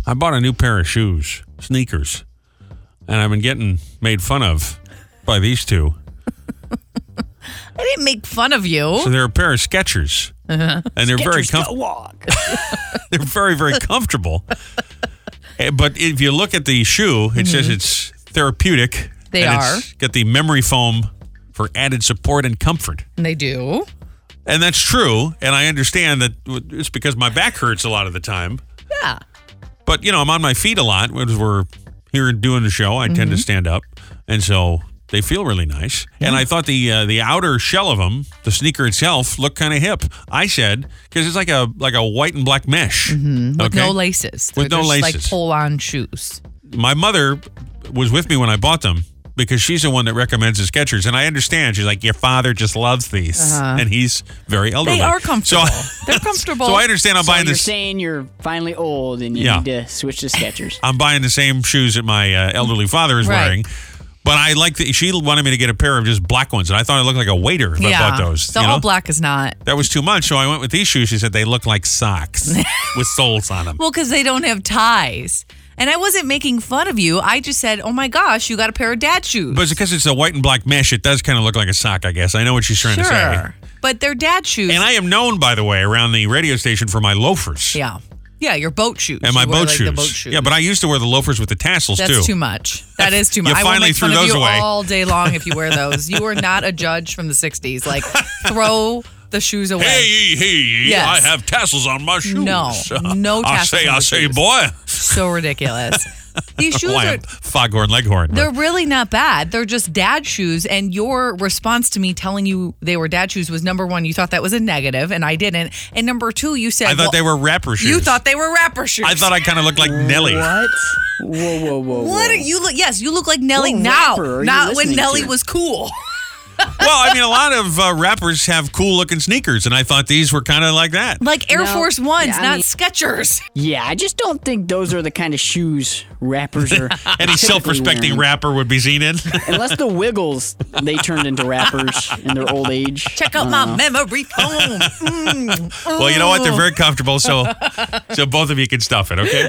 I bought a new pair of shoes, sneakers, and I've been getting made fun of by these two. I didn't make fun of you. So they're a pair of Skechers, and they're very comfortable. They're very, very comfortable. But if you look at the shoe, it says it's therapeutic. They are. It's got the memory foam for added support and comfort. And they do. And that's true. And I understand that it's because my back hurts a lot of the time. Yeah. But, I'm on my feet a lot. As we're here doing the show, I tend to stand up. And so they feel really nice. Yeah. And I thought the outer shell of them, the sneaker itself, looked kind of hip. I said, because it's like a white and black mesh. Mm-hmm. With no laces. With no laces. Like pull-on shoes. My mother was with me when I bought them because she's the one that recommends the Skechers. And I understand. She's like, your father just loves these. And he's very elderly. They are comfortable. They're comfortable. So I understand I'm buying this. You're saying you're finally old and you need to switch to Skechers. I'm buying the same shoes that my elderly father is wearing. But I like that she wanted me to get a pair of just black ones. And I thought it looked like a waiter if I bought those. So all black is not. That was too much. So I went with these shoes. She said they look like socks with soles on them. Well, because they don't have ties. And I wasn't making fun of you. I just said, oh my gosh, you got a pair of dad shoes. But because it's a white and black mesh, it does kind of look like a sock, I guess. I know what she's trying to say. But they're dad shoes. And I am known, by the way, around the radio station for my loafers. Yeah. Yeah, your boat shoes. And my boat shoes. The boat shoes. Yeah, but I used to wear the loafers with the tassels, too. That's too much. That is too much. You finally threw those away. I will make fun of you all day long if you wear those. You are not a judge from the 60s. Like, throw the shoes away. Hey, yes. I have tassels on my shoes. No tassels I say, boy. So ridiculous. These shoes are Foghorn Leghorn. They're really not bad. They're just dad shoes. And your response to me telling you they were dad shoes was, number one, you thought that was a negative, and I didn't. And number two, you said, I thought they were rapper shoes. You thought they were rapper shoes. I thought I kind of looked like Nelly. What? Whoa. What are you? Yes, you look like Nelly now. Not when Nelly was cool. Well, I mean, a lot of rappers have cool-looking sneakers, and I thought these were kind of like that. Like Air Force Ones, not Skechers. Yeah, I just don't think those are the kind of shoes rappers are. Any self-respecting rapper would be seen in. Unless the Wiggles, they turned into rappers in their old age. Check out my memory foam. Well, you know what? They're very comfortable, so both of you can stuff it, okay?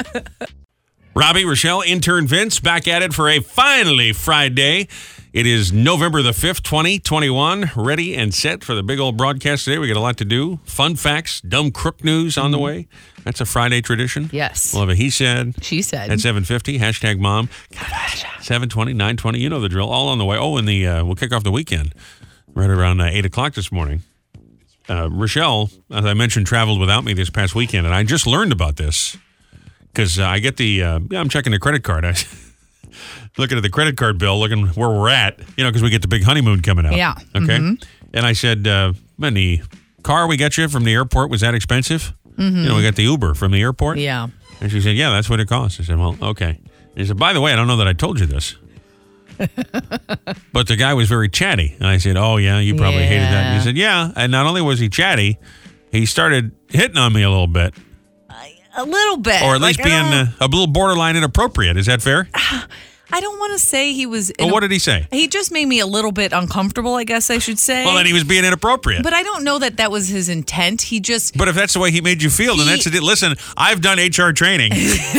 Robbie, Rochelle, intern Vince, back at it for a finally Friday. It is November the 5th, 2021. Ready and set for the big old broadcast today. We got a lot to do. Fun facts, dumb crook news on the way. That's a Friday tradition. Yes. We'll have a he said. She said. At 7:50. Hashtag mom. 7:20, 9:20. You know the drill. All on the way. Oh, and we'll kick off the weekend right around 8 o'clock this morning. Rochelle, as I mentioned, traveled without me this past weekend, and I just learned about this because I get the, I'm checking the credit card. Looking at the credit card bill, looking where we're at, because we get the big honeymoon coming up. Yeah. Okay. Mm-hmm. And I said, man, the car we got you from the airport, was that expensive? Mm-hmm. We got the Uber from the airport. Yeah. And she said, yeah, that's what it costs. I said, well, okay. And she said, by the way, I don't know that I told you this. But the guy was very chatty. And I said, oh, yeah, you probably hated that. And he said, yeah. And not only was he chatty, he started hitting on me a little bit. A little bit. Or at least being a little borderline inappropriate. Is that fair? I don't want to say he was... Well, what did he say? He just made me a little bit uncomfortable, I guess I should say. Well, then he was being inappropriate. But I don't know that was his intent. He just... But if that's the way he made you feel, then that's it. Listen, I've done HR training.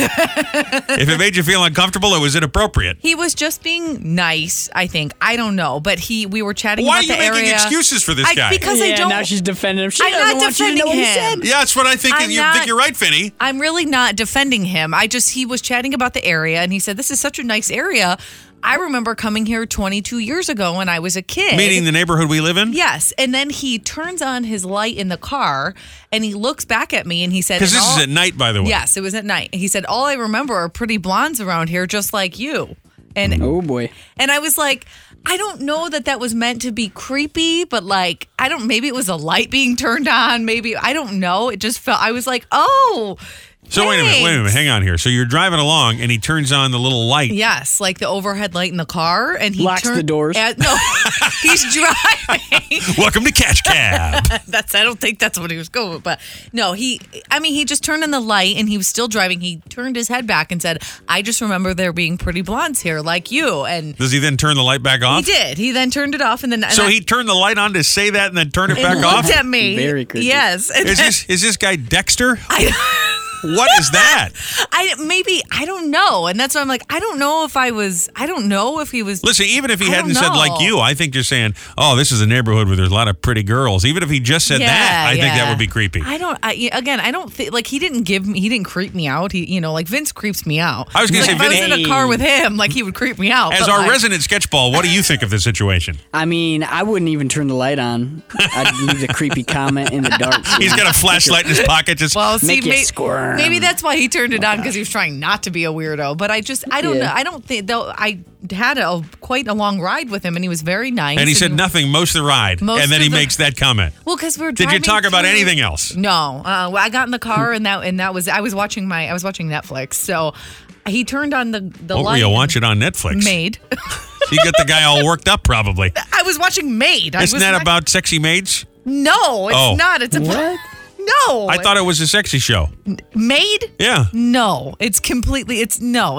If it made you feel uncomfortable, it was inappropriate. He was just being nice, I think. I don't know. But we were chatting about the area. Why are you making excuses for this guy? Because I don't... now she's defending him. I'm not defending him. Yeah, that's what I think. You think you're right, Finny. I'm really not defending him. He was chatting about the area, and he said, this is such a nice area. I remember coming here 22 years ago when I was a kid. Meaning the neighborhood we live in? Yes. And then he turns on his light in the car and he looks back at me and he said... Because this is at night, by the way. Yes, it was at night. He said, all I remember are pretty blondes around here just like you. And oh, boy. And I was like, I don't know that was meant to be creepy, but maybe it was a light being turned on. Maybe, I don't know. It just felt, I was like, oh... So wait a minute, hang on here. So you're driving along and he turns on the little light. Yes, like the overhead light in the car, and he locks the doors. No, he's driving. Welcome to Catch Cab. I don't think that's what he was going with, but no, he just turned on the light and he was still driving. He turned his head back and said, "I just remember there being pretty blondes here like you." And does he then turn the light back off? He did. He then turned it off, and then he turned the light on to say that, and then turn it back off. Looked at me. Very creepy. Yes. Is this guy Dexter? What is that? maybe, I don't know. And that's why I'm like, I don't know if he was. Listen, even if he I hadn't don't said know. like you, I think just saying, oh, this is a neighborhood where there's a lot of pretty girls. Even if he just said that, I think that would be creepy. I don't think, like, he didn't creep me out. Like Vince creeps me out. I was going to say, if I was Vinny, in a car with him, like, he would creep me out. as but, our like, resident sketchball, what do you think of this situation? I mean, I wouldn't even turn the light on. I'd leave the creepy comment in the dark. He's got a flashlight in his pocket. Just Well, see, Make you squirm. maybe that's why he turned it on, because he was trying not to be a weirdo. But I don't know. Yeah. I don't think, though, I had quite a long ride with him, and he was very nice. and he said nothing most of the ride, Most and then of he the- makes that comment. Well, because we're Did you driving talk about through- anything else? No, I got in the car and that was I was watching Netflix. So he turned on the What were light. you watching on Netflix? Maid. You get the guy all worked up, probably. I was watching Maid. Isn't that about sexy maids? No, it's Oh. not. It's about What? no. I thought it was a sexy show. Maid. Yeah. No, it's completely. It's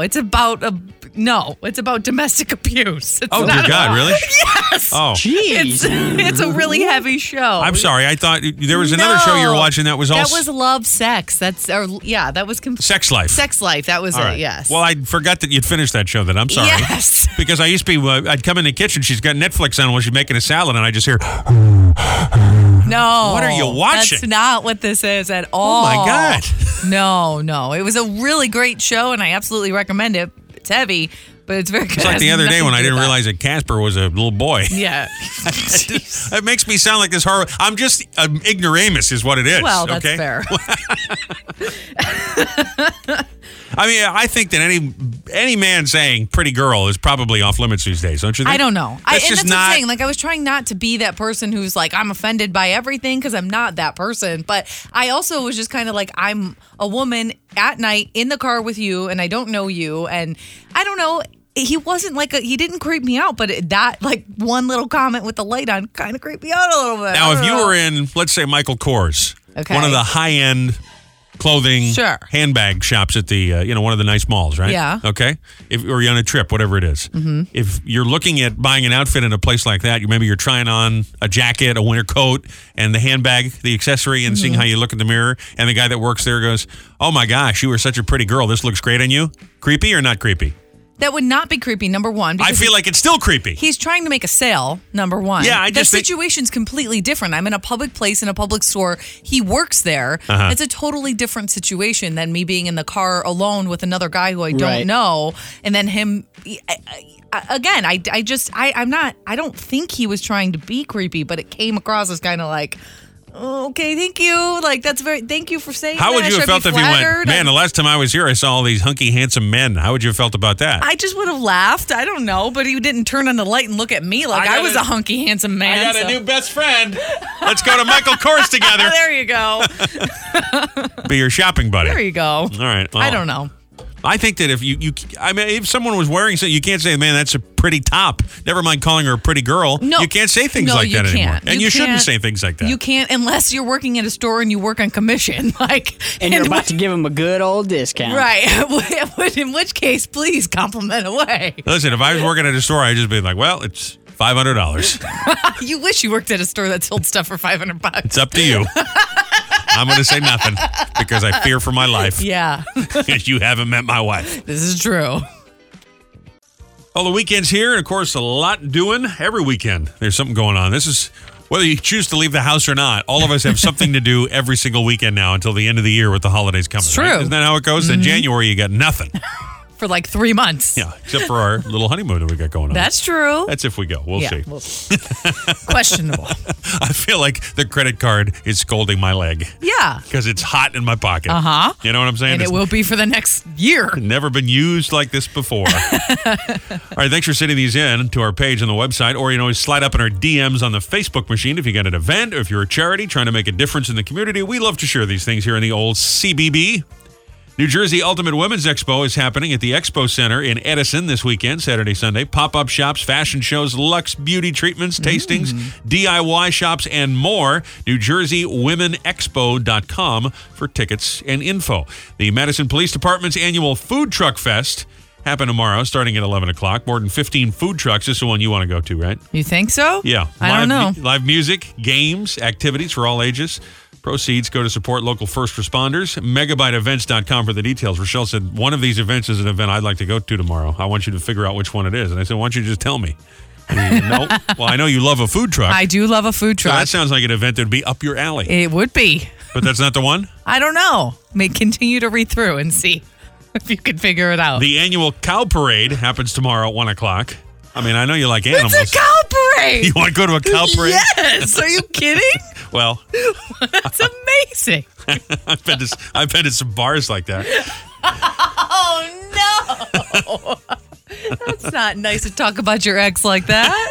about domestic abuse. It's Oh, not dear God, about- really? Yes. Oh. It's, Jeez. it's a really heavy show. I'm sorry. I thought there was another show you were No. watching that was That also was Love, Sex. that was Sex Life. Sex Life. That was All it. right. Yes. Well, I forgot that you'd finished that show. Then I'm sorry. Yes. Because I used to be, I'd come in the kitchen. She's got Netflix on while she's making a salad, and I just hear, No. What are you watching? That's not what this is at all. oh my God. No. It was a really great show, and I absolutely recommend it. It's heavy, but it's very good. It's like the other day when I didn't realize that Casper was a little boy. Yeah. It makes me sound like this horror. I'm just an ignoramus, is what it is. Well, that's okay? fair. I mean, I think that any man saying "pretty girl" is probably off limits these days, don't you think? I don't know. That's And just that's what I'm not. saying. Like, I was trying not to be that person who's like, I'm offended by everything, because I'm not that person. But I also was just kind of like, I'm a woman at night in the car with you, and I don't know you. And I don't know. He wasn't like he didn't creep me out, but that like one little comment with the light on kind of creeped me out a little bit. Now, I if don't you know. were in, let's say, Michael Kors, Okay. one of the high-end clothing Sure. handbag shops at the one of the nice malls, right? Yeah. Okay. Or you're on a trip, whatever it is. Mm-hmm. If you're looking at buying an outfit in a place like that, maybe you're trying on a jacket, a winter coat, and the handbag, the accessory, and Mm-hmm. seeing how you look in the mirror, and the guy that works there goes, "Oh my gosh, you are such a pretty girl. This looks great on you." Creepy or not creepy? that would not be creepy. Number one, I because feel like it's still creepy. he's trying to make a sale, number one. Yeah, I the just think- situation's completely different. I'm in a public place, in a public store. He works there. Uh-huh. It's a totally different situation than me being in the car alone with another guy who I don't Right. know. And then him, again, I don't think he was trying to be creepy, but it came across as kind of like, okay, thank you. Like, thank you for saying How would that. you have Should I felt be if you went, flattered? man, the last time I was here, I saw all these hunky, handsome men. How would you have felt about that? I just would have laughed. I don't know, but he didn't turn on the light and look at me like I I got was a- a hunky, handsome man. I got so- a new best friend. Let's go to Michael Kors together. There you go. Be your shopping buddy. There you go. All right. Well, I don't know. I think that if if someone was wearing something, you can't say, man, that's a pretty top. Never mind calling her a pretty girl. No, You can't say things no, like you that anymore. can't. And You you shouldn't can't. say things like that. You can't unless you're working at a store and you work on commission. Like, And you're about to give him a good old discount. right. In which case, please compliment away. Listen, if I was working at a store, I'd just be like, well, it's $500. You wish you worked at a store that sold stuff for $500. It's up to you. I'm going to say nothing because I fear for my life. Yeah, You haven't met my wife. this is true. Well, the weekend's here, and of course, a lot doing every weekend. There's something going on. This is whether you choose to leave the house or not. All of us have something to do every single weekend now until the end of the year with the holidays coming. It's right? true. Isn't that how it goes? In January, you got nothing. For like 3 months. Yeah, except for our little honeymoon that we got going on. That's true. That's if we go. We'll see. We'll see. Questionable. I feel like the credit card is scolding my leg Yeah. because it's hot in my pocket. Uh-huh. You know what I'm saying? And it It's will be for the next year. never been used like this before. All right, thanks for sending these in to our page on the website, or you can always slide up in our DMs on the Facebook machine if you got an event or if you're a charity trying to make a difference in the community. We love to share these things here in the old CBB. New Jersey Ultimate Women's Expo is happening at the Expo Center in Edison this weekend, Saturday, Sunday. Pop-up shops, fashion shows, luxe beauty treatments, tastings, DIY shops, and more. NewJerseyWomenExpo.com for tickets and info. The Madison Police Department's annual Food Truck Fest happen tomorrow, starting at 11 o'clock. More than 15 food trucks. This is the one you want to go to, right? You think so? Yeah. I don't know. Live music, games, activities for all ages. Proceeds go to support local first responders. Megabyteevents.com for the details. Rochelle said, one of these events is an event I'd like to go to tomorrow. I want you to figure out which one it is. And I said, why don't you just tell me? And he said, no. Well, I know you love a food truck. I do love a food So truck. that sounds like an event that would be up your alley. It would be. But that's not the one? I don't know. May continue to read through and see if you can figure it out. The annual cow parade happens tomorrow at 1 o'clock. I mean, I know you like animals. It's a cow parade. You want to go to a cow parade? Yes. Are you kidding? Well, That's amazing. I've been to some bars like that. Oh, no. That's not nice to talk about your ex like that.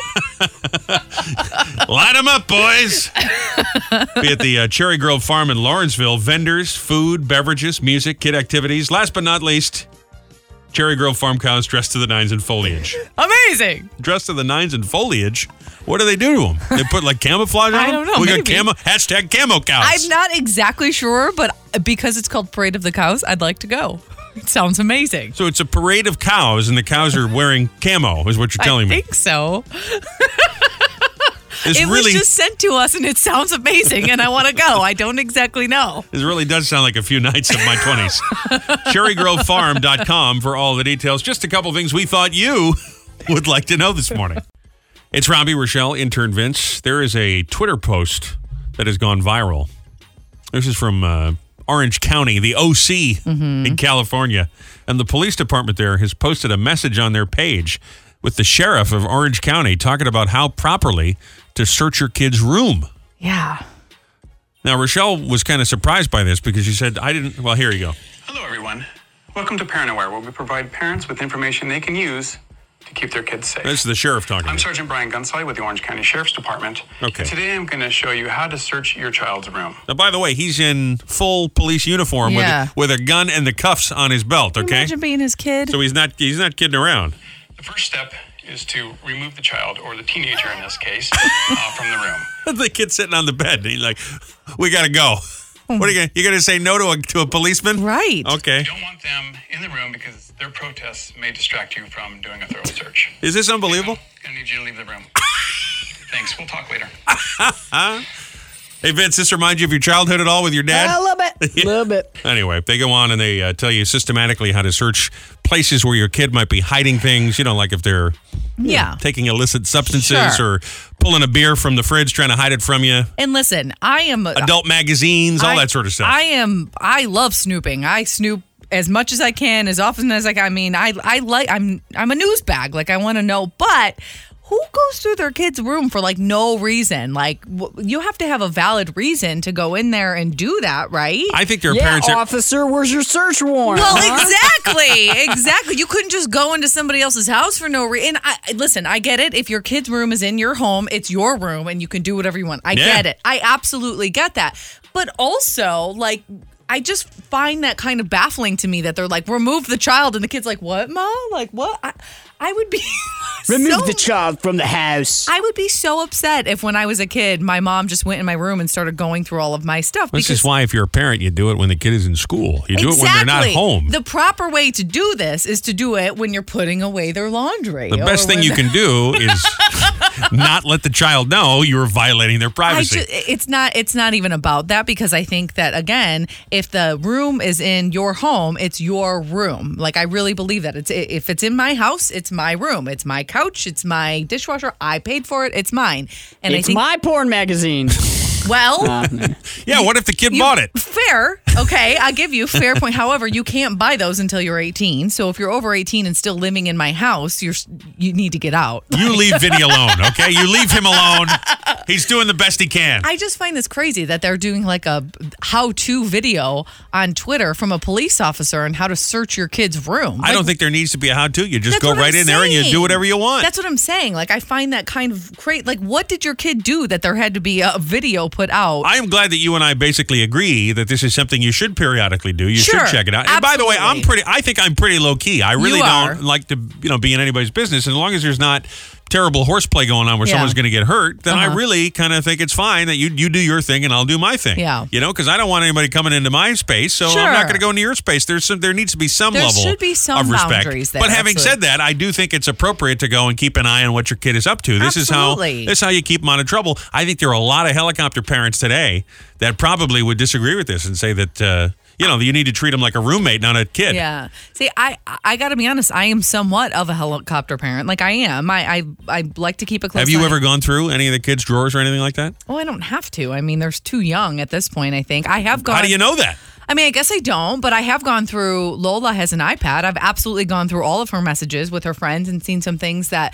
Light them up, boys. Be at the Cherry Grove Farm in Lawrenceville. Vendors, food, beverages, music, kid activities. Last but not least, Cherry Grove Farm cows dressed to the nines in foliage. Amazing. Dressed to the nines in foliage? What do they do to them? They put like camouflage on them? I don't know, We maybe. got camo cows. I'm not exactly sure, but because it's called Parade of the Cows, I'd like to go. It sounds amazing. So it's a parade of cows, and the cows are wearing camo, is what you're telling I me. think so. This It really, was just sent to us, and it sounds amazing, and I want to go. I don't exactly know. this really does sound like a few nights of my 20s. CherryGroveFarm.com for all the details. Just a couple things we thought you would like to know this morning. It's Robbie, Rochelle, intern Vince. There is a Twitter post that has gone viral. This is from Orange County, the OC in California. And the police department there has posted a message on their page with the sheriff of Orange County talking about how properly to search your kid's room. Yeah. Now, Rochelle was kind of surprised by this because she said, I didn't. Well, here you go. Hello, everyone. Welcome to Parent Aware, where we provide parents with information they can use to keep their kids safe. This is the sheriff talking. I'm Sergeant Brian Gunsolly with the Orange County Sheriff's Department. Okay. And today I'm going to show you how to search your child's room. Now, by the way, he's in full police uniform Yeah. with a gun and the cuffs on his belt, okay? Imagine being his kid. So he's not kidding around. The first step is to remove the child, or the teenager in this case, from the room. The kid's sitting on the bed, and he's like, we got to go. What are you going to say no to a policeman? Right. Okay. You don't want them in the room because their protests may distract you from doing a thorough search. Is this unbelievable? Going to need you to leave the room. Thanks. We'll talk later. Hey, Vince, this reminds you of your childhood at all with your dad? A little bit. A little bit. Anyway, they go on and they tell you systematically how to search places where your kid might be hiding things, like if they're Yeah. taking illicit substances Sure. or pulling a beer from the fridge, trying to hide it from you. And listen, I am Adult magazines, all that sort of stuff. I love snooping. I snoop as much as I can, as often as I can. I mean, I'm a news bag. Like, I want to know, but who goes through their kid's room for like no reason? Like, you have to have a valid reason to go in there and do that, right? I think their Yeah, parents are. officer, where's your search warrant? Well, huh? exactly. You couldn't just go into somebody else's house for no reason. Listen, I get it. If your kid's room is in your home, it's your room and you can do whatever you want. I Yeah. get it. I absolutely get that. But also, like, I just find that kind of baffling to me that they're like, remove the child. And the kid's like, what, Ma? Like, what? I would be Remove the child from the house. I would be so upset if when I was a kid, my mom just went in my room and started going through all of my stuff. This is why, if you're a parent, you do it when the kid is in school. You do it when they're not home. The proper way to do this is to do it when you're putting away their laundry. The best thing you can do is not let the child know you're violating their privacy. It's not even about that, because I think that, again, if the room is in your home, it's your room. Like, I really believe that. If it's in my house, it's my room. It's my couch. It's my dishwasher. I paid for it. It's mine. And It's I think, my porn magazine. well, Yeah, what if the kid bought it? Fair. Okay, I give you fair point. However, you can't buy those until you're 18. So if you're over 18 and still living in my house, you need to get out. You leave Vinny alone, okay? You leave him alone. He's doing the best he can. I just find this crazy that they're doing like a how-to video on Twitter from a police officer on how to search your kid's room. I don't think there needs to be a how-to. You just That's go what right I'm in there and you saying. do whatever you want. That's what I'm saying. Like, I find that kind of crazy. Like, what did your kid do that there had to be a video put out? I am glad that you and I basically agree that this is something you should periodically do. You Sure, should check it out. And by the way, absolutely. I think I'm pretty low key. I really You are. don't like to, be in anybody's business as long as there's not terrible horseplay going on where Yeah. someone's going to get hurt, then I Uh-huh. really kind of think it's fine that you do your thing and I'll do my thing. Yeah. Because I don't want anybody coming into my space, so I'm Sure. not going to go into your space. There needs to be some There level should be some of respect. boundaries there, But having absolutely. said that, I do think it's appropriate to go and keep an eye on what your kid is up to. This Absolutely. is how you keep them out of trouble. I think there are a lot of helicopter parents today that probably would disagree with this and say that you need to treat them like a roommate, not a kid. Yeah. See, I got to be honest. I am somewhat of a helicopter parent. Like I am. I like to keep a close. Have you eye. ever gone through any of the kids' drawers or anything like that? Oh, I don't have to. I mean, there's too young at this point. I think I have gone. How do you know that? I mean, I guess I don't, but I have gone through. Lola has an iPad. I've absolutely gone through all of her messages with her friends and seen some things that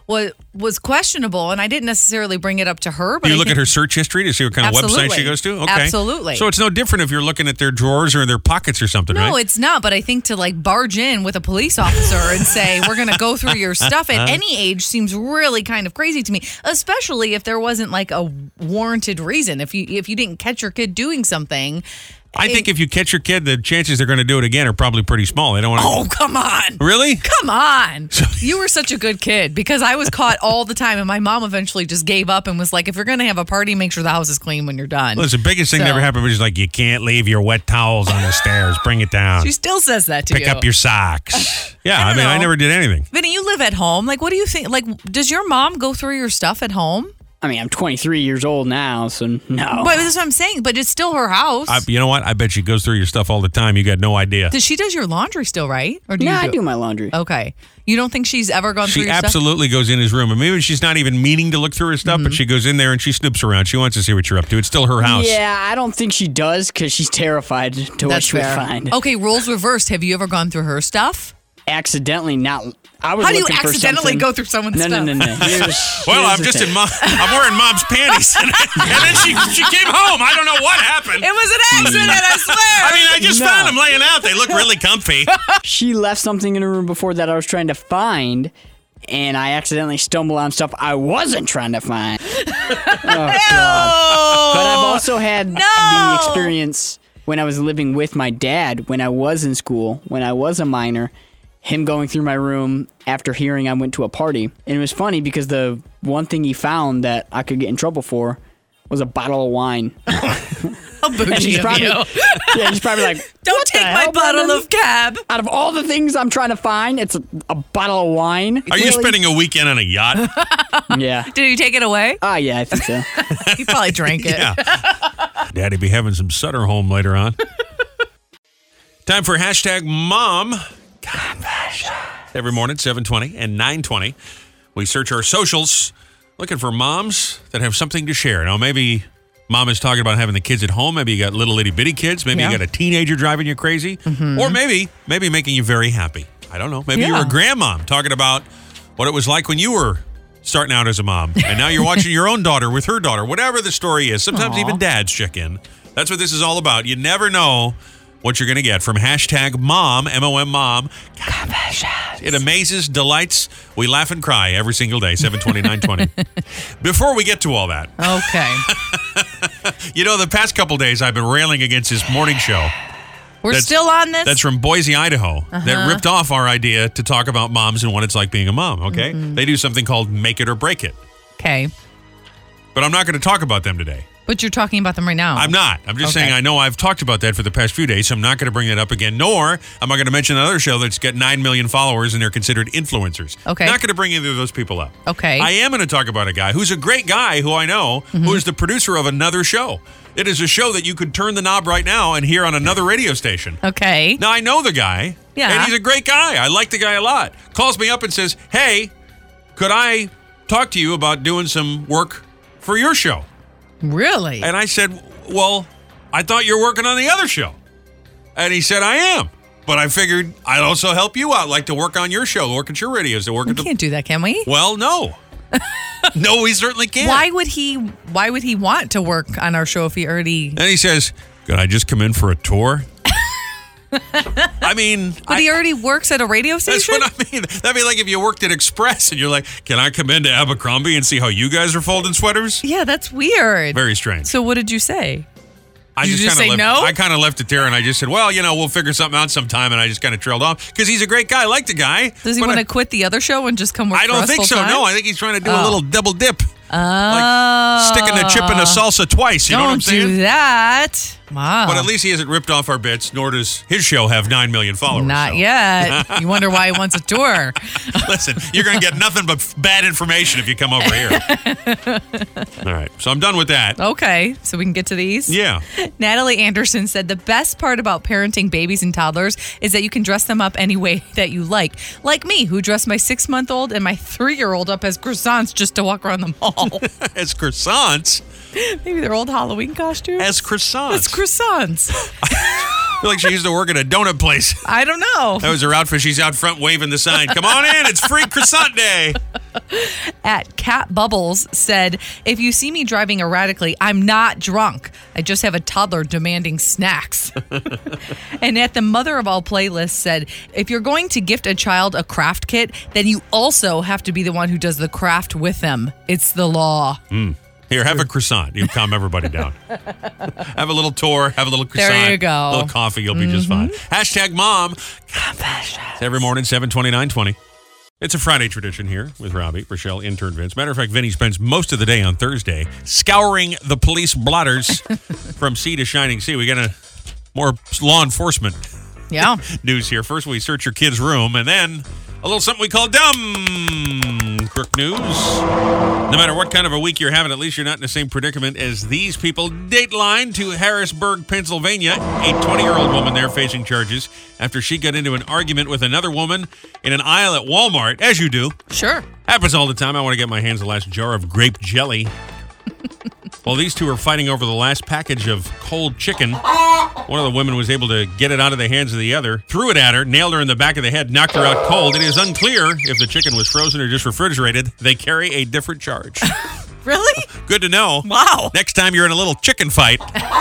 was questionable, and I didn't necessarily bring it up to her. But Do you I look think- at her search history to see what kind of website Absolutely. she goes to? Okay. Absolutely. So it's no different if you're looking at their drawers or their pockets or something, right? No, it's not. But I think to like barge in with a police officer and say, we're going to go through your stuff at any age seems really kind of crazy to me, especially if there wasn't like a warranted reason. If you didn't catch your kid doing something. I think if you catch your kid, the chances they're going to do it again are probably pretty small. They don't want to. Oh, come on. Really? Come on. You were such a good kid because I was caught all the time. And my mom eventually just gave up and was like, if you're going to have a party, make sure the house is clean when you're done. Well, it's the biggest thing that So- ever happened, which is like, you can't leave your wet towels on the stairs. Bring it down. She still says that to Pick you. up your socks. Yeah, I I don't mean, I know. never did anything. Vinny, you live at home. Like, what do you think? Like, does your mom go through your stuff at home? I mean, I'm 23 years old now, so no. But that's what I'm saying. But it's still her house. You know what? I bet she goes through your stuff all the time. You got no idea. She does your laundry still, right? Or Yeah, you I do my laundry. Okay. You don't think she's ever gone through She your stuff? absolutely goes in his room. And maybe she's not even meaning to look through her stuff, but she goes in there and she snoops around. She wants to see what you're up to. It's still her house. Yeah, I don't think she does because she's terrified to what That's she would fair. find. Okay, roles reversed. Have you ever gone through her stuff? Accidentally, not. I was How do you looking for accidentally something- go through someone's No, stuff? no. Well, I'm just I'm wearing mom's panties. And then she came home. I don't know what happened. It was an accident, I swear. I mean, I just No. found them laying out. They look really comfy. She left something in her room before that I was trying to find, and I accidentally stumbled on stuff I wasn't trying to find. Oh, But I've also had No. the experience when I was living with my dad when I was in school, when I was a minor, him going through my room after hearing I went to a party. And it was funny because the one thing he found that I could get in trouble for was a bottle of wine. How bougie And he's of probably, you. yeah, he's probably like, Don't "What the take my hell, bottle Brendan? of cab. Out of all the things I'm trying to find, it's a bottle of wine. Are you spending a weekend on a yacht? Yeah. Did he take it away? Yeah, I think so. He probably drank it. Yeah. Daddy be having some Sutter home later on. Time for hashtag mom confession. Every morning, 7:20 and 9:20, we search our socials looking for moms that have something to share. Now, maybe mom is talking about having the kids at home. Maybe you got little itty bitty kids. Maybe Yeah. you got a teenager driving you crazy. Or maybe making you very happy. I don't know. Maybe you're Yeah. a grandmom talking about what it was like when you were starting out as a mom. And now you're watching your own daughter with her daughter. Whatever the story is. Sometimes Aw. even dads check in. That's what this is all about. You never know what you're going to get from hashtag mom, M-O-M mom. It amazes, delights. We laugh and cry every single day, 7:20, 9:20. Before we get to all that, Okay. the past couple days I've been railing against this morning show. We're That's- still on this? That's from Boise, Idaho. That ripped off our idea to talk about moms and what it's like being a mom, okay? They do something called Make It or Break It. Okay. But I'm not going to talk about them today. But you're talking about them right now. I'm not. I'm just Okay. saying I know I've talked about that for the past few days, so I'm not going to bring that up again, nor am I going to mention another show that's got 9 million followers and they're considered influencers. Okay. Not going to bring either of those people up. Okay. I am going to talk about a guy who's a great guy who I know, who is the producer of another show. It is a show that you could turn the knob right now and hear on another radio station. Okay. Now, I know the guy, Yeah. and he's a great guy. I like the guy a lot. Calls me up and says, hey, could I talk to you about doing some work for your show? Really? And I said, well, I thought you were working on the other show. And he said, I am. But I figured I'd also help you out, like to work on your show, work at your radios, to work We at the... can't do that, can we? Well, no. No, we certainly can't. Why would he want to work on our show if he already And he says, could I just come in for a tour? I mean... But he already works at a radio That's station? what I mean. That'd be like if you worked at Express and you're like, can I come into Abercrombie and see how you guys are folding sweaters? Yeah, that's weird. Very strange. So what did you say? I Did you just say left, no? I kind of left it there, and I just said, well, we'll figure something out sometime, and I just kind of trailed off because he's a great guy. I like the guy. Does he want to quit the other show and just come work I for don't us think so. full-time? No, I think he's trying to do a little double dip. Oh. Like sticking a chip in a salsa twice. You know what I'm saying? Don't do that. Wow. But at least he hasn't ripped off our bits, nor does his show have 9 million followers. Not so. yet. You wonder why he wants a tour. Listen, you're going to get nothing but bad information if you come over here. All right, so I'm done with that. Okay, so we can get to these? Yeah. Natalie Anderson said the best part about parenting babies and toddlers is that you can dress them up any way that you like. Like me, who dressed my 6-month-old and my 3-year-old up as croissants just to walk around the mall. As croissants? Maybe they're old Halloween costumes? As croissants? As croissants. I feel like she used to work at a donut place. I don't know. That was her outfit. She's out front waving the sign. Come on in. It's free croissant day. At Cat Bubbles said, if you see me driving erratically, I'm not drunk. I just have a toddler demanding snacks. And at the Mother of All Playlists said, if you're going to gift a child a craft kit, then you also have to be the one who does the craft with them. It's the law. Here, have a croissant. You'll calm everybody down. Have a little tour. Have a little croissant. There you go. A little coffee. You'll be just fine. Hashtag mom. It's every morning, 7:29:20. It's a Friday tradition here with Robbie, Rochelle, intern Vince. Matter of fact, Vinny spends most of the day on Thursday scouring the police blotters from sea to shining sea. We got more law enforcement Yeah. news here. First, we search your kid's room, and then a little something we call dumb crook news. No matter what kind of a week you're having, at least you're not in the same predicament as these people. Dateline to Harrisburg, Pennsylvania. A 20-year-old woman there facing charges after she got into an argument with another woman in an aisle at Walmart, as you do. Sure. Happens all the time. I want to get my hands on the last jar of grape jelly. Well, these two are fighting over the last package of cold chicken. One of the women was able to get it out of the hands of the other, threw it at her, nailed her in the back of the head, knocked her out cold. It is unclear if the chicken was frozen or just refrigerated. They carry a different charge. Really? Good to know. Wow. Next time you're in a little chicken fight.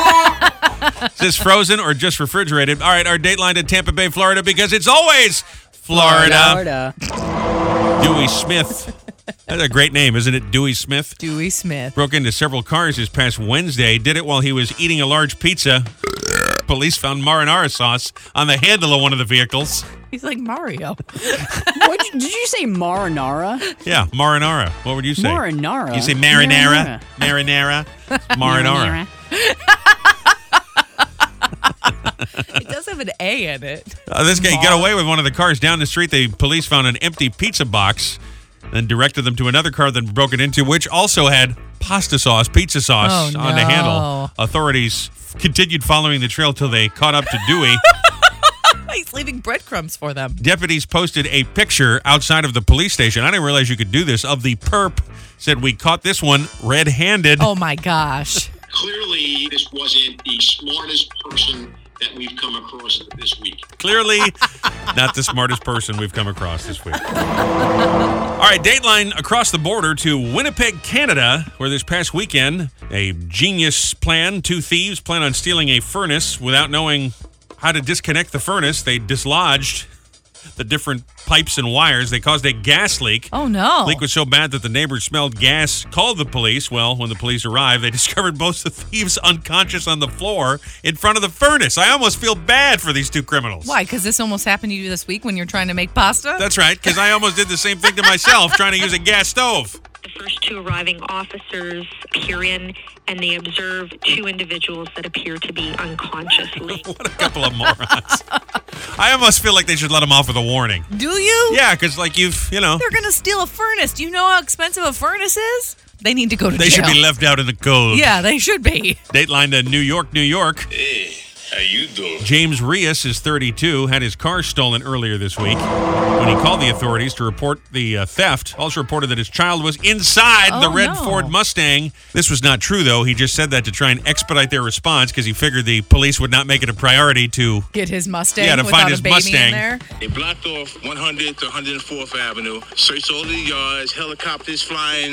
Is this frozen or just refrigerated? All right, our dateline to Tampa Bay, Florida, because it's always Florida. Dewey Smith. That's a great name, isn't it? Dewey Smith. Dewey Smith. Broke into several cars this past Wednesday. Did it while he was eating a large pizza. Police found marinara sauce on the handle of one of the vehicles. He's like Mario. Did you say marinara? Yeah, marinara. What would you say? Marinara? You say marinara? Marinara? Marinara. It does have an A in it. This guy got away with one of the cars down the street. The police found an empty pizza box, then directed them to another car, then broke it into, which also had pasta sauce, pizza sauce on the handle. Authorities continued following the trail till they caught up to Dewey. He's leaving breadcrumbs for them. Deputies posted a picture outside of the police station. I didn't realize you could do this. Of the perp, said we caught this one red-handed. Oh my gosh. Clearly, this wasn't the smartest person that we've come across this week. Clearly not the smartest person we've come across this week. All right, Dateline across the border to Winnipeg, Canada, where this past weekend, a genius plan, two thieves plan on stealing a furnace without knowing how to disconnect the furnace. They dislodged the different pipes and wires. They caused a gas leak. Oh, no. The leak was so bad that the neighbors smelled gas, called the police. Well, when the police arrived, they discovered both the thieves unconscious on the floor in front of the furnace. I almost feel bad for these two criminals. Why? Because this almost happened to you this week when you're trying to make pasta? That's right, because I almost did the same thing to myself trying to use a gas stove. The first two arriving officers peer in and they observe two individuals that appear to be unconscious. What a couple of morons. I almost feel like they should let them off with a warning. Do you? Yeah, because like They're going to steal a furnace. Do you know how expensive a furnace is? They need to go to They jail. should be left out in the cold. Yeah, they should be. Dateline to New York, New York. Hey, how you doing? James Rios is 32, had his car stolen earlier this week. When he called the authorities to report the theft, also reported that his child was inside the red Ford Mustang. This was not true, though. He just said that to try and expedite their response because he figured the police would not make it a priority to get his Mustang. Yeah, to without find a his baby Mustang. In there. They blocked off 100 to 104th Avenue, searched all the yards, helicopters flying,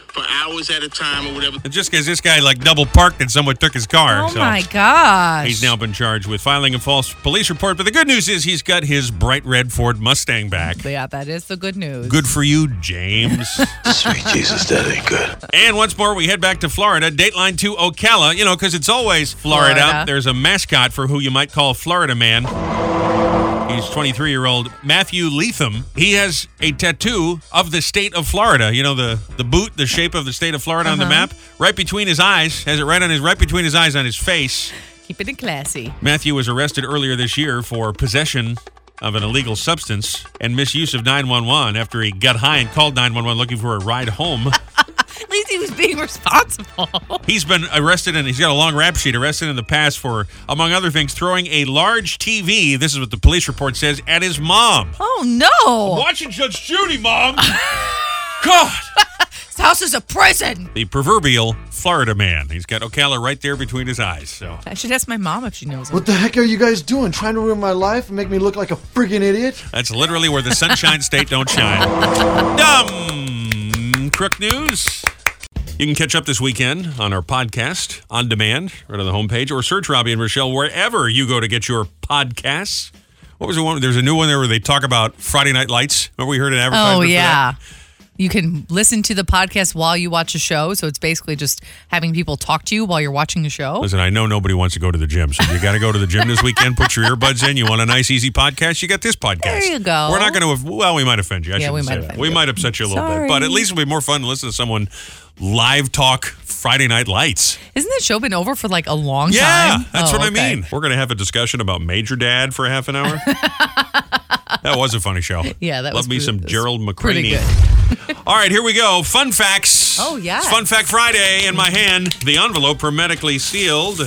for hours at a time or whatever. Just because this guy like double parked and someone took his car. Oh my gosh. He's now been charged with filing a false police report. But the good news is he's got his bright red Ford Mustang back. Yeah, that is the good news. Good for you, James. Sweet Jesus, that ain't good. And once more, we head back to Florida. Dateline to Ocala, because it's always Florida. There's a mascot for who you might call Florida Man. He's 23-year-old Matthew Leatham. He has a tattoo of the state of Florida. The boot, the shape of the state of Florida on the map, right between his eyes. Has it right between his eyes on his face. Keep it classy. Matthew was arrested earlier this year for possession of an illegal substance and misuse of 911 after he got high and called 911 looking for a ride home. At least he was being responsible. He's been arrested, and he's got a long rap sheet, arrested in the past for, among other things, throwing a large TV, this is what the police report says, at his mom. Oh, no. I'm watching Judge Judy, Mom. God. This house is a prison. The proverbial Florida man. He's got Ocala right there between his eyes. So I should ask my mom if she knows him. What the heck are you guys doing? Trying to ruin my life and make me look like a friggin' idiot? That's literally where the Sunshine State don't shine. Dumb crook news. You can catch up this weekend on our podcast on demand, right on the homepage, or search Robbie and Rochelle wherever you go to get your podcasts. What was the one? There's a new one there where they talk about Friday Night Lights. Remember we heard an advertisement for that? You can listen to the podcast while you watch a show. So it's basically just having people talk to you while you're watching the show. Listen, I know nobody wants to go to the gym, so you got to go to the gym this weekend. Put your earbuds in. You want a nice, easy podcast? You got this podcast. There you go. We're not going to, we might offend you. We might offend you. We might upset you a little bit, but at least it'll be more fun to listen to someone live talk Friday Night Lights. Isn't that show been over for like a long time? Yeah, that's what I mean. We're going to have a discussion about Major Dad for half an hour. That was a funny show. Yeah, that was Love me some Gerald McCraney. Pretty good. All right, here we go. Fun facts. Oh, yeah. It's Fun Fact Friday in my hand. The envelope hermetically sealed.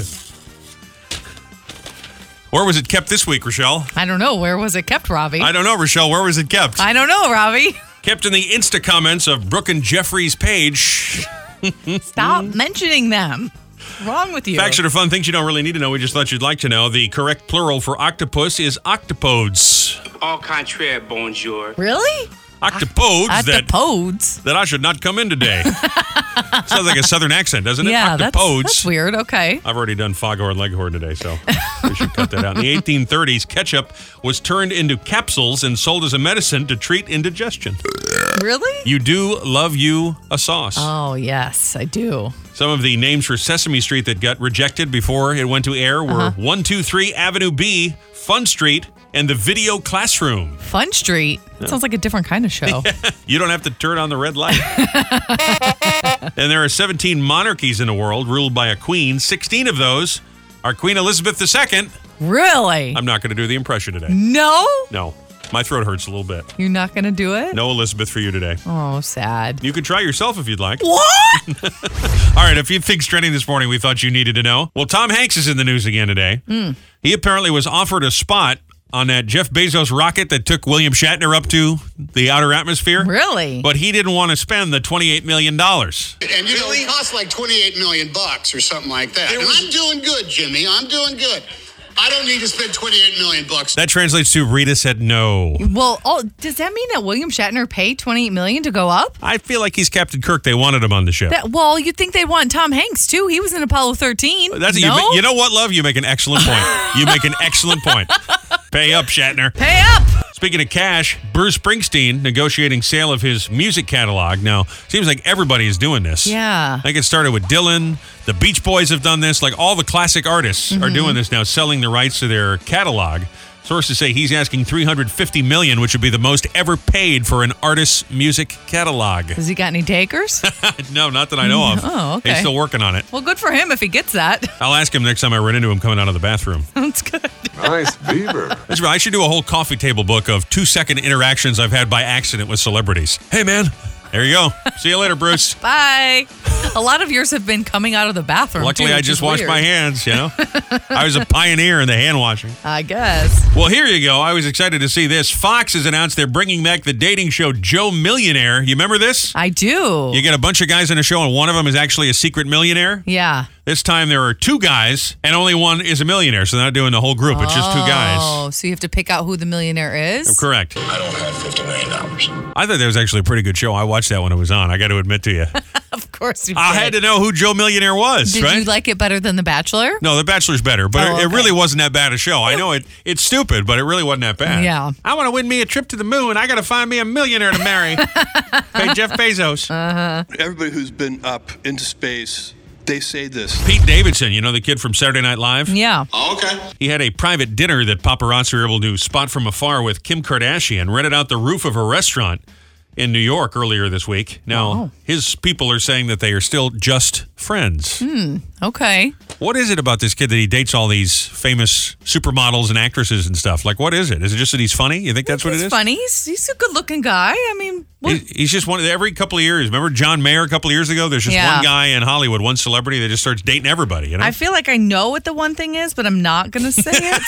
Where was it kept this week, Rochelle? I don't know. Where was it kept, Robbie? I don't know, Rochelle. Where was it kept? I don't know, Robbie. Kept in the Insta comments of Brooke and Jeffrey's page. Stop mentioning them. What's wrong with you? Facts that are fun, things you don't really need to know. We just thought you'd like to know. The correct plural for octopus is octopodes. Au contraire, bonjour. Really? Octopodes Octopodes. that I should not come in today. Sounds like a southern accent, doesn't it? Yeah, Octopodes. that's weird. Okay. I've already done foghorn leghorn today, so we should cut that out. In the 1830s, ketchup was turned into capsules and sold as a medicine to treat indigestion. Really? You do love you a sauce. Oh, yes, I do. Some of the names for Sesame Street that got rejected before it went to air were 123 Avenue B, Fun Street, and the Video Classroom. Fun Street? That sounds like a different kind of show. You don't have to turn on the red light. And there are 17 monarchies in the world ruled by a queen. 16 of those are Queen Elizabeth II. Really? I'm not going to do the impression today. No? No. My throat hurts a little bit. You're not going to do it? No Elizabeth for you today. Oh, sad. You can try yourself if you'd like. What? All right, a few things trending this morning we thought you needed to know. Well, Tom Hanks is in the news again today. He apparently was offered a spot on that Jeff Bezos rocket that took William Shatner up to the outer atmosphere. Really? But he didn't want to spend the $28 million. And it costs like $28 million or something like that. And I'm doing good, Jimmy. I'm doing good. I don't need to spend $28 million. That translates to Rita said no. Well, does that mean that William Shatner paid $28 million to go up? I feel like he's Captain Kirk. They wanted him on the ship. Well, you'd think they'd want Tom Hanks, too. He was in Apollo 13. That's no? You know what, love? You make an excellent point. You make an excellent point. Pay up, Shatner. Pay up! Speaking of cash, Bruce Springsteen negotiating sale of his music catalog. Now, seems like everybody is doing this. Yeah. I think it started with Dylan. The Beach Boys have done this. Like all the classic artists are doing this now, selling the rights to their catalog. Sources say he's asking $350 million, which would be the most ever paid for an artist's music catalog. Has he got any takers? No, not that I know of. Oh, okay. He's still working on it. Well, good for him if he gets that. I'll ask him next time I run into him coming out of the bathroom. That's good. Nice beaver. That's right. I should do a whole coffee table book of 2-second interactions I've had by accident with celebrities. Hey, man. There you go. See you later, Bruce. Bye. A lot of yours have been coming out of the bathroom. Luckily, too, I which just is washed weird. my hands, you know. I was a pioneer in the hand washing. I guess. Well, here you go. I was excited to see this. Fox has announced they're bringing back the dating show Joe Millionaire. You remember this? I do. You get a bunch of guys in a show, and one of them is actually a secret millionaire. Yeah. This time there are 2 guys, and only one is a millionaire, so they're not doing the whole group. It's just 2 guys. Oh, so you have to pick out who the millionaire is? Correct. I don't have $50 million. I thought that was actually a pretty good show. I watched that when it was on. I got to admit to you. Of course you I did. had to know who Joe Millionaire was, Did right? you like it better than The Bachelor? No, The Bachelor's better, but Oh, it okay. really wasn't that bad a show. I know it's stupid, but it really wasn't that bad. Yeah. I want to win me a trip to the moon. I got to find me a millionaire to marry. Hey, Jeff Bezos. Everybody who's been up into space, they say this. Pete Davidson, you know the kid from Saturday Night Live? Yeah. Oh, okay. He had a private dinner that paparazzi were able to spot from afar with Kim Kardashian, rented out the roof of a restaurant in New York earlier this week. Now, his people are saying that they are still just friends. Okay. What is it about this kid that he dates all these famous supermodels and actresses and stuff? Like, what is it? Is it just that he's funny? You think that's what it He's is? funny. He's a good-looking guy. I mean, what? He's just one. Every couple of years, remember John Mayer a couple of years ago? There's just Yeah. one guy in Hollywood, one celebrity that just starts dating everybody. You know? I feel like I know what the one thing is, but I'm not going to say it.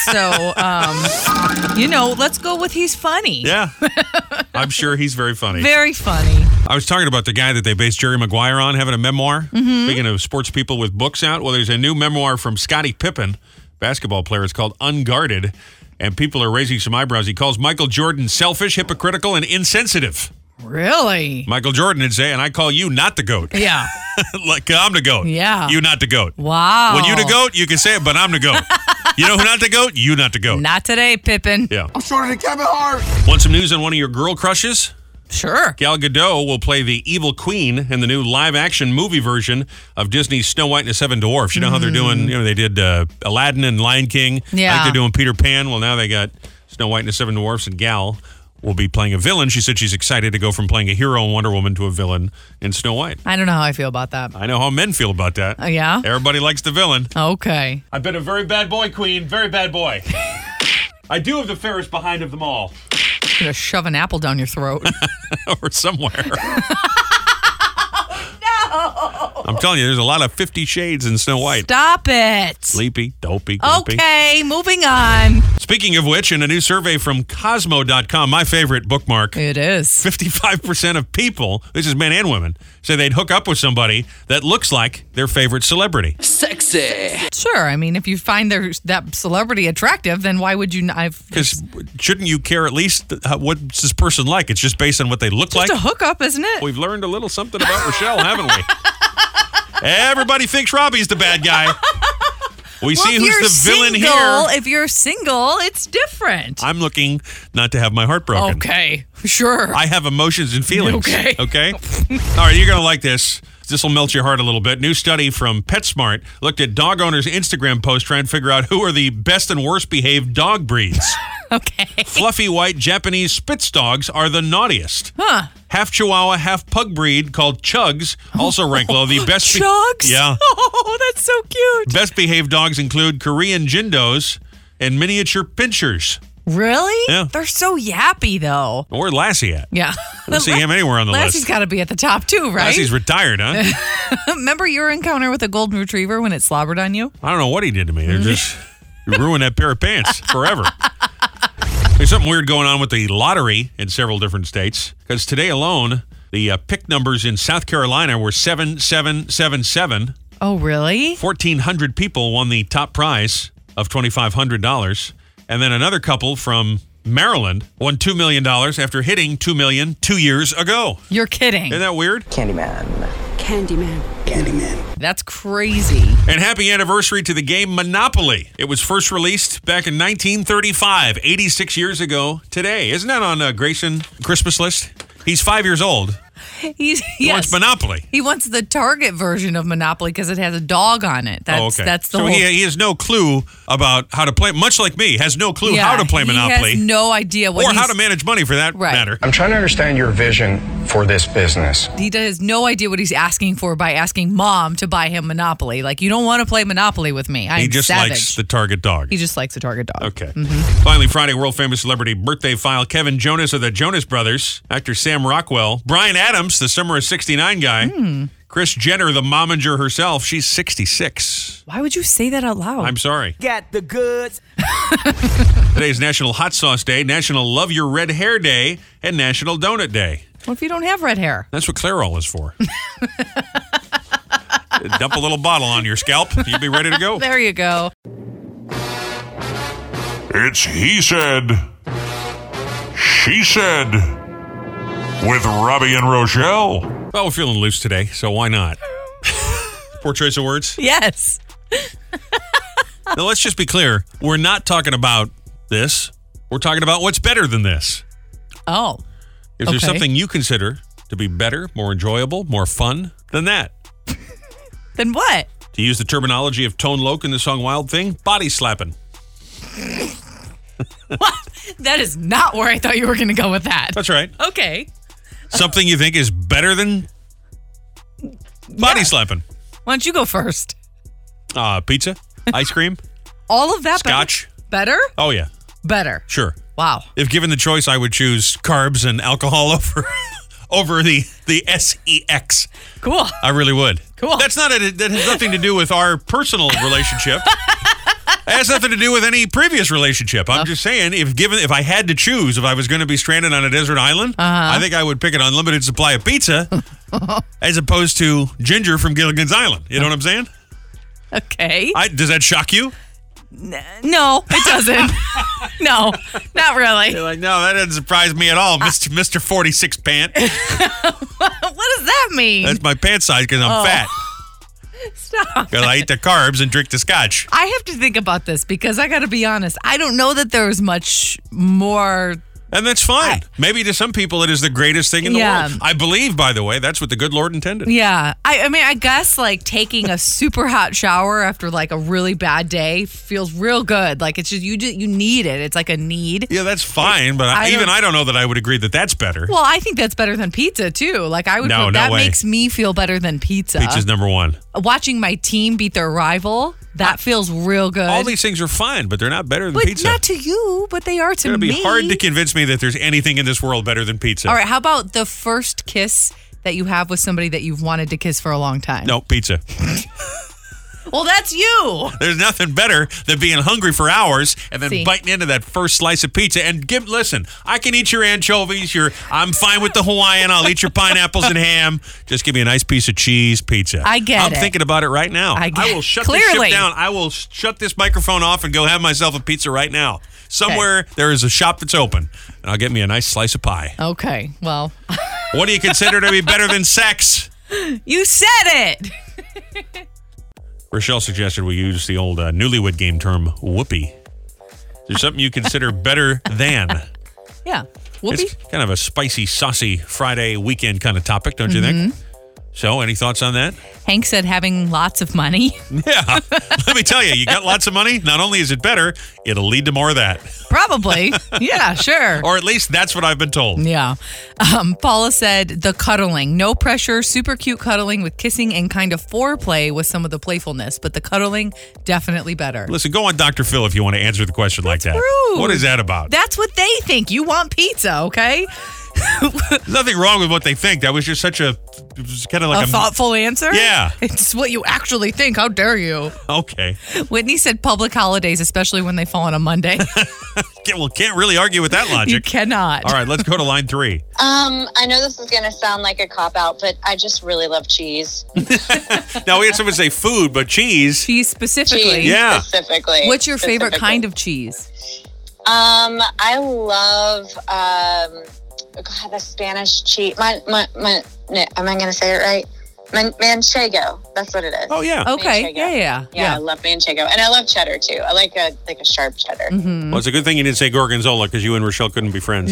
So, let's go with he's funny. yeah, I'm sure he's very funny. Very funny. I was talking about the guy that they based Jerry Maguire on having a memoir. Mm-hmm. Speaking of sports people with books out, well, there's a new memoir from Scottie Pippen, basketball player. It's called Unguarded, and people are raising some eyebrows. He calls Michael Jordan selfish, hypocritical, and insensitive. Really? Michael Jordan would say, and I call you not the GOAT. Yeah. Like, I'm the GOAT. Yeah. You not the GOAT. Wow. When you the GOAT, you can say it, but I'm the GOAT. You know who not the GOAT? You not the GOAT. Not today, Pippin. Yeah. I'm shorter than Kevin Hart. Want some news on one of your girl crushes? Sure. Gal Gadot will play the evil queen in the new live-action movie version of Disney's Snow White and the Seven Dwarfs. You know how they're doing, they did Aladdin and Lion King. Yeah. I think they're doing Peter Pan. Well, now they got Snow White and the Seven Dwarfs, and Gal will be playing a villain. She said she's excited to go from playing a hero in Wonder Woman to a villain in Snow White. I don't know how I feel about that. I know how men feel about that. Oh, yeah? Everybody likes the villain. Okay. I've been a very bad boy, queen. Very bad boy. I do have the fairest behind of them all. I'm going to shove an apple down your throat. Or somewhere. I'm telling you, there's a lot of 50 Shades in Snow White. Stop it. Sleepy, dopey, grumpy. Okay, moving on. Speaking of which, in a new survey from Cosmo.com, my favorite bookmark, It is. 55% of people, this is men and women, say they'd hook up with somebody that looks like their favorite celebrity. Sure. I mean, if you find that celebrity attractive, then why would you not? Because shouldn't you care at least what's this person like? It's just based on what they look like. Just a hookup, isn't it? We've learned a little something about Rochelle, haven't we? Everybody thinks Robbie's the bad guy. We see if who's you're the villain single, here. If you're single, it's different. I'm looking not to have my heart broken. Okay, sure. I have emotions and feelings. Okay. Okay? All right, you're going to like this. This will melt your heart a little bit. New study from PetSmart looked at dog owners' Instagram posts trying to figure out who are the best and worst behaved dog breeds. Okay. Fluffy white Japanese Spitz dogs are the naughtiest. Huh. Half Chihuahua, half pug breed called Chugs also rank low. The best Chugs? Yeah. Oh, that's so cute. Best behaved dogs include Korean Jindos and miniature Pinschers. Really? Yeah. They're so yappy, though. Where's Lassie at? Yeah. I don't see him anywhere on the Lassie's list. got to be at the top, too, right? Lassie's retired, huh? Remember your encounter with a golden retriever when it slobbered on you? I don't know what he did to me. They're just you ruined that pair of pants forever. There's something weird going on with the lottery in several different states because today alone, the pick numbers in South Carolina were 7777. Oh, really? 1,400 people won the top prize of $2,500. And then another couple from Maryland won $2 million after hitting $2 million 2 years ago. You're kidding. Isn't that weird? Candyman. That's crazy. And happy anniversary to the game Monopoly. It was first released back in 1935, 86 years ago today. Isn't that on Grayson Christmas list? He's 5 years old. He wants Monopoly. He wants the Target version of Monopoly because it has a dog on it. That's the so whole. he has no clue about how to play, much like me, has no clue how to play Monopoly. He has no idea what or how to manage money for that matter. I'm trying to understand your vision for this business. He has no idea what he's asking for by asking mom to buy him Monopoly. Like, you don't want to play Monopoly with me. I'm He just savage. likes the Target dog. He just likes the Target dog. Okay. Finally, Friday, world famous celebrity birthday file. Kevin Jonas of the Jonas Brothers, actor Sam Rockwell, Bryan Adams Adams, the summer of 69 guy. Kris Jenner, the momager herself, she's 66. Why would you say that out loud? I'm sorry. Got the goods. Today's National Hot Sauce Day, National Love Your Red Hair Day, and National Donut Day. What if you don't have red hair? That's what Clairol is for. Dump a little bottle on your scalp. You'll be ready to go. There you go. It's He Said, She Said with Robbie and Rochelle. Well, we're feeling loose today, so why not? Poor choice of words. Yes. Now, let's just be clear. We're not talking about this. We're talking about what's better than this. Oh. Is there something you consider to be better, more enjoyable, more fun than that? Then what? To use the terminology of Tone Loc in the song Wild Thing, body slapping. What? That is not where I thought you were going to go with that. That's right. Okay. Something you think is better than body slapping. Why don't you go first? Pizza, ice cream, All of that scotch. Better? Oh, yeah. Better. Sure. Wow. If given the choice, I would choose carbs and alcohol over the SEX. Cool. I really would. Cool. That has nothing to do with our personal relationship. It has nothing to do with any previous relationship. I'm just saying, if I had to choose, if I was going to be stranded on a desert island, I think I would pick an unlimited supply of pizza as opposed to ginger from Gilligan's Island. You know what I'm saying? Okay. Does that shock you? No, it doesn't. No, not really. You're like, no, that doesn't surprise me at all, Mr. 46 pant. What does that mean? That's my pant size because I'm fat. Stop. Because I eat the carbs and drink the scotch. I have to think about this because I got to be honest. I don't know that there's much more. And that's fine. Maybe to some people it is the greatest thing in the Yeah. world. I believe, by the way, that's what the good Lord intended. Yeah. I mean, I guess like taking a super hot shower after like a really bad day feels real good. Like it's just, you need it. It's like a need. Yeah, that's fine. But I don't know that I would agree that that's better. Well, I think that's better than pizza too. Like I would No that way. makes me feel better than pizza. Pizza's number one. Watching my team beat their rival, that feels real good. All these things are fine, but they're not better than but pizza. not to you, but they are to me. It's going to be hard to convince me that there's anything in this world better than pizza. All right, how about the first kiss that you have with somebody that you've wanted to kiss for a long time? No, pizza. Well, that's you. There's nothing better than being hungry for hours and then See. biting into that first slice of pizza. And listen, I can eat your anchovies. I'm fine with the Hawaiian. I'll eat your pineapples and ham. Just give me a nice piece of cheese pizza. I get I'm it. thinking about it right now. I will shut this Clearly. ship down. I will shut this microphone off and go have myself a pizza right now. Somewhere there is a shop that's open, and I'll get me a nice slice of pie. Okay, well. What do you consider to be better than sex? You said it. Rochelle suggested we use the old newlywed game term, whoopee. Is there something you consider better than? Yeah. Whoopee? It's kind of a spicy, saucy Friday weekend kind of topic, don't you think? So, any thoughts on that? Hank said having lots of money. Yeah. Let me tell you, you got lots of money. Not only is it better, it'll lead to more of that. Probably. Yeah, sure. Or at least that's what I've been told. Yeah. Paula said the cuddling. No pressure, super cute cuddling with kissing and kind of foreplay with some of the playfulness. But the cuddling, definitely better. Listen, go on Dr. Phil if you want to answer the question like that. rude. What is that about? That's what they think. You want pizza, okay? There's nothing wrong with what they think. That was just such it was kind of like a thoughtful answer? Yeah. It's what you actually think. How dare you? Okay. Whitney said public holidays, especially when they fall on a Monday. Can't really argue with that logic. You cannot. All right, let's go to line 3. I know this is going to sound like a cop-out, but I just really love cheese. Now, we had someone say food, but cheese. Cheese specifically. Cheese Yeah. specifically. What's your favorite kind of cheese? I love, God, the Spanish cheese. Am I going to say it right? Manchego. That's what it is. Oh, yeah. Okay. Manchego. Yeah. I love Manchego. And I love cheddar, too. I like a sharp cheddar. Mm-hmm. Well, it's a good thing you didn't say Gorgonzola because you and Rochelle couldn't be friends.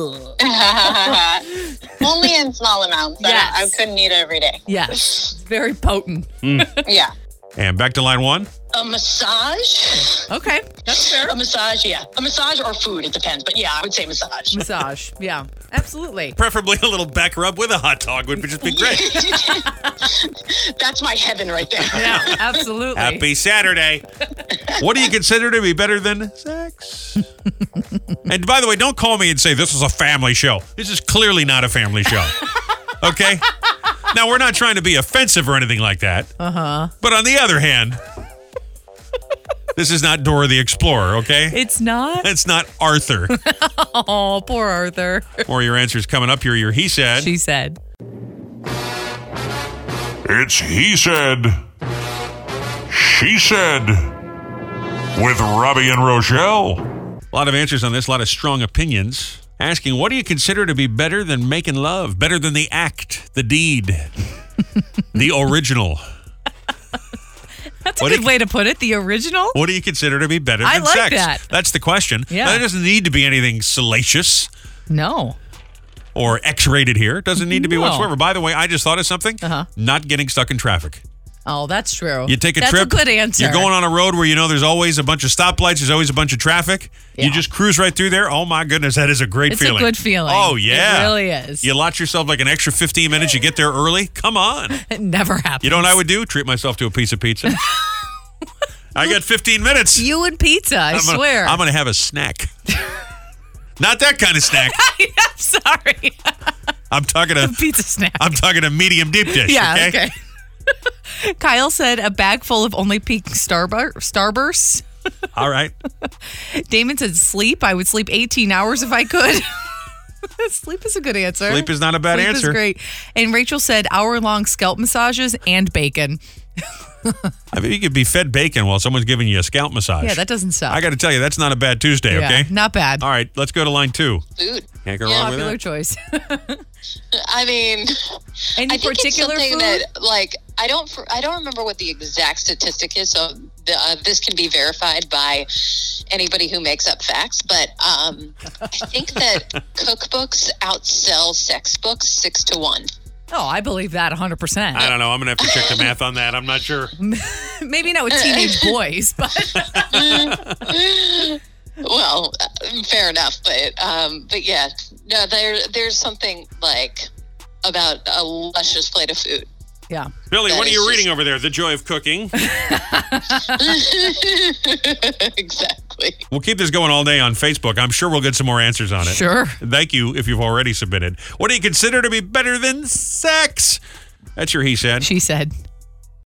Only in small amounts. Yes. I couldn't eat it every day. Yes. It's very potent. Yeah. And back to line 1. A massage? Okay, that's fair. A massage, yeah. A massage or food, it depends. But yeah, I would say massage. Massage, yeah. Absolutely. Preferably a little back rub with a hot dog would just be great. That's my heaven right there. Yeah, absolutely. Happy Saturday. What do you consider to be better than sex? And by the way, don't call me and say this is a family show. This is clearly not a family show. Okay? Now, we're not trying to be offensive or anything like that. Uh-huh. But on the other hand, this is not Dora the Explorer, okay? It's not? It's not Arthur. Oh, poor Arthur. More of your answers coming up here. Your He Said. She said. It's He Said, She Said with Robbie and Rochelle. A lot of answers on this, a lot of strong opinions. Asking, what do you consider to be better than making love? Better than the act, the deed, the original? That's a good way to put it. The original? What do you consider to be better than like sex? that. That's the question. Yeah. That doesn't need to be anything salacious. No. Or X-rated here. Doesn't need to be No. whatsoever. By the way, I just thought of something. Not getting stuck in traffic. Oh, that's true. You take a That's trip. That's a good answer. You're going on a road where you know there's always a bunch of stoplights. There's always a bunch of traffic. Yeah. You just cruise right through there. Oh, my goodness. That is a great feeling. It's a good feeling. Oh, yeah. It really is. You allot yourself like an extra 15 minutes. You get there early. Come on. It never happens. You know what I would do? Treat myself to a piece of pizza. I got 15 minutes. You and pizza, I swear. I'm going to have a snack. Not that kind of snack. I'm sorry. I'm talking a pizza snack. I'm talking a medium deep dish. Yeah, okay. Kyle said a bag full of only peak Starbursts. All right. Damon said sleep. I would sleep 18 hours if I could. Sleep is a good answer. Sleep is not a bad answer. Sleep is great. And Rachel said hour-long scalp massages and bacon. I mean, you could be fed bacon while someone's giving you a scalp massage. Yeah, that doesn't suck. I got to tell you, that's not a bad Tuesday, Yeah, okay? not bad. All right, let's go to line 2. Food. Can't go wrong with Popular that. choice. I mean, Any I think particular it's something food? that, like, I don't remember what the exact statistic is, so this can be verified by anybody who makes up facts. But I think that cookbooks outsell sex books 6-1. Oh, I believe that 100%. I don't know. I'm going to have to check the math on that. I'm not sure. Maybe not with teenage boys, but Well, fair enough, but yeah, no, there's something like about a luscious plate of food. Yeah. Billy, That what are you is reading over there? The Joy of Cooking. Exactly. We'll keep this going all day on Facebook. I'm sure we'll get some more answers on it. Sure. Thank you if you've already submitted. What do you consider to be better than sex? That's your He Said. She said.